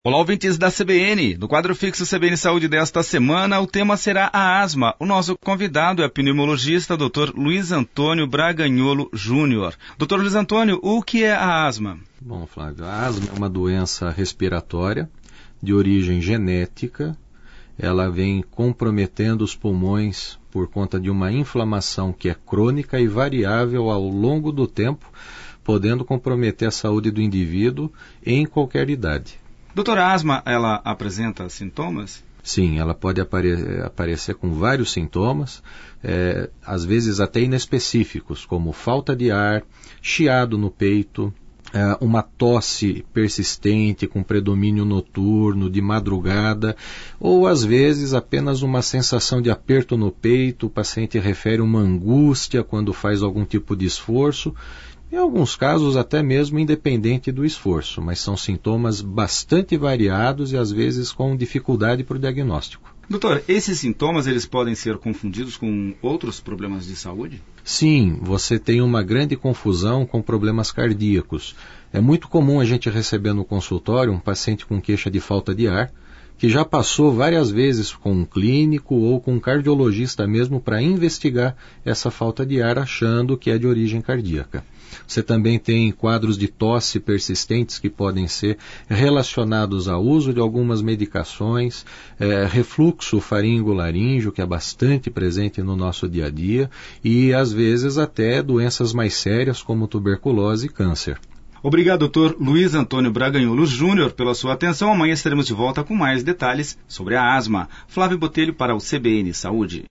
Olá, ouvintes da CBN. No quadro fixo CBN Saúde desta semana, o tema será a asma. O nosso convidado é o pneumologista Dr. Luiz Antônio Braganholo Júnior. Dr. Luiz Antônio, o que é a asma? Bom, Flávio, a asma é uma doença respiratória de origem genética. Ela vem comprometendo os pulmões por conta de uma inflamação que é crônica e variável ao longo do tempo, podendo comprometer a saúde do indivíduo em qualquer idade. Doutora, a asma, ela apresenta sintomas? Sim, ela pode aparecer com vários sintomas, às vezes até inespecíficos, como falta de ar, chiado no peito, uma tosse persistente com predomínio noturno, de madrugada, ou às vezes apenas uma sensação de aperto no peito. O paciente refere uma angústia quando faz algum tipo de esforço, em alguns casos até mesmo independente do esforço, mas são sintomas bastante variados e às vezes com dificuldade para o diagnóstico. Doutor, esses sintomas eles podem ser confundidos com outros problemas de saúde? Sim, você tem uma grande confusão com problemas cardíacos. É muito comum a gente receber no consultório um paciente com queixa de falta de ar, que já passou várias vezes com um clínico ou com um cardiologista mesmo para investigar essa falta de ar, achando que é de origem cardíaca. Você também tem quadros de tosse persistentes que podem ser relacionados ao uso de algumas medicações, refluxo faringo-laríngeo, que é bastante presente no nosso dia a dia, e às vezes até doenças mais sérias como tuberculose e câncer. Obrigado, doutor Luiz Antônio Braganholo Júnior, pela sua atenção. Amanhã estaremos de volta com mais detalhes sobre a asma. Flávio Botelho para o CBN Saúde.